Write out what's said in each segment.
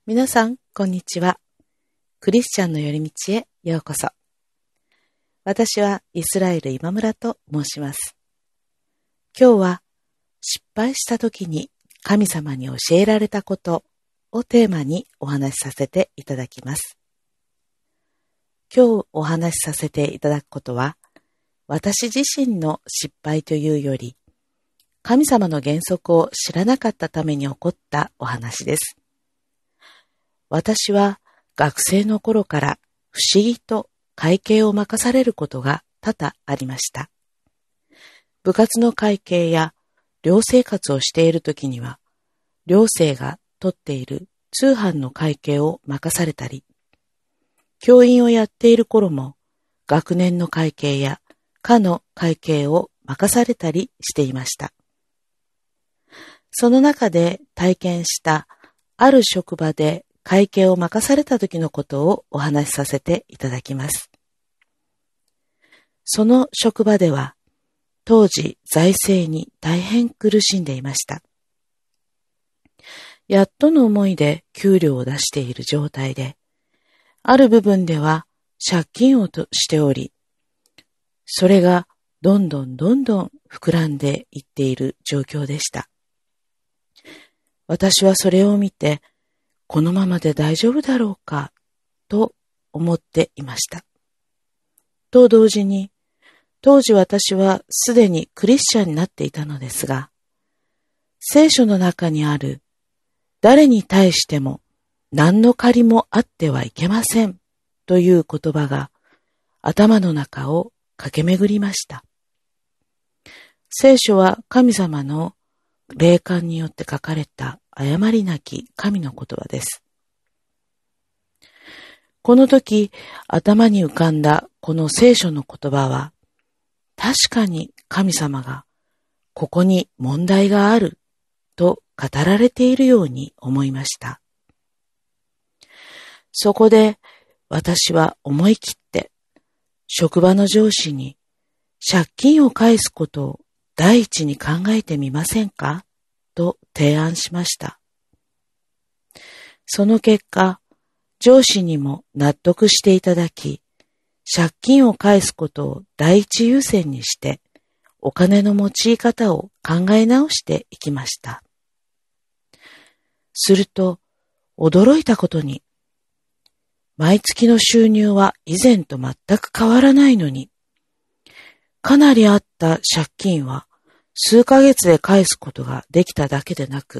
皆さん、こんにちは。クリスチャンの寄り道へようこそ。私はイスラエル今村と申します。今日は失敗した時に神様に教えられたことをテーマにお話しさせていただきます。今日お話しさせていただくことは、私自身の失敗というより、神様の原則を知らなかったために起こったお話です。私は学生の頃から不思議と会計を任されることが多々ありました。部活の会計や寮生活をしているときには、寮生が取っている通販の会計を任されたり、教員をやっている頃も学年の会計や課の会計を任されたりしていました。その中で体験したある職場で会計を任された時のことをお話しさせていただきます。その職場では、当時財政に大変苦しんでいました。やっとの思いで給料を出している状態で、ある部分では借金をしており、それがどんどん膨らんでいっている状況でした。私はそれを見て、このままで大丈夫だろうか、と思っていました。と同時に、当時私はすでにクリスチャンになっていたのですが、聖書の中にある、誰に対しても何の借りもあってはいけません、という言葉が頭の中を駆け巡りました。聖書は神様の霊感によって書かれた誤りなき神の言葉です。この時、頭に浮かんだこの聖書の言葉は、確かに神様がここに問題があると語られているように思いました。そこで私は思い切って職場の上司に借金を返すことを第一に考えてみませんかと提案しました。その結果、上司にも納得していただき、借金を返すことを第一優先にして、お金の用い方を考え直していきました。すると、驚いたことに、毎月の収入は以前と全く変わらないのに、かなりあった借金は数ヶ月で返すことができただけでなく、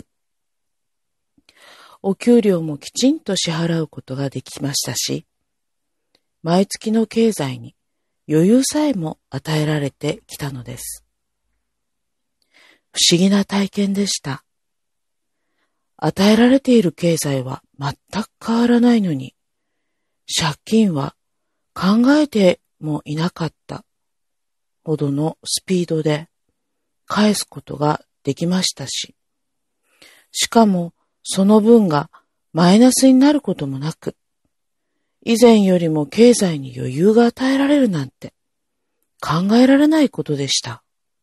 お給料もきちんと支払うことができましたし、毎月の経済に余裕さえも与えられてきたのです。不思議な体験でした。与えられている経済は全く変わらないのに、借金は考えてもいなかったほどのスピードで返すことができましたし、しかもその分がマイナスになることもなく、以前よりも経済に余裕が与えられるなんて考えられないことでした。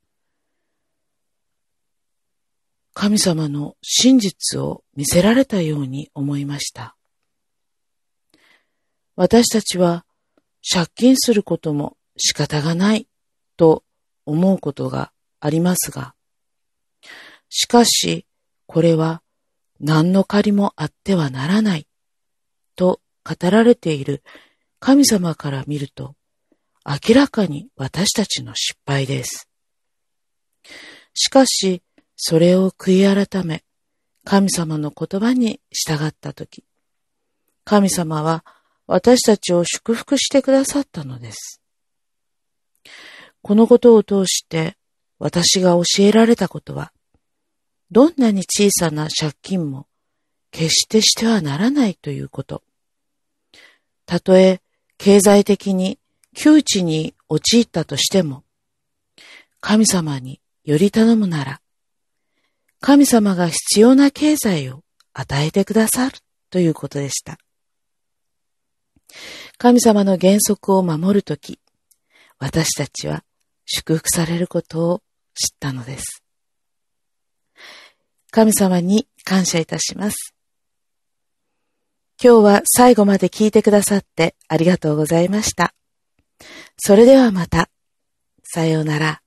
神様の真実を見せられたように思いました。私たちは借金することも仕方がないと思うことがありますが、しかしこれは何の借りもあってはならないと語られている神様から見ると明らかに私たちの失敗です。しかしそれを悔い改め神様の言葉に従ったとき、神様は私たちを祝福してくださったのです。このことを通して私が教えられたことは、どんなに小さな借金も決してしてはならないということ。たとえ経済的に窮地に陥ったとしても、神様により頼むなら、神様が必要な経済を与えてくださるということでした。神様の原則を守るとき、私たちは祝福されることを知ったのです。神様に感謝いたします。 今日は最後まで聞いてくださってありがとうございました。それではまた。さようなら。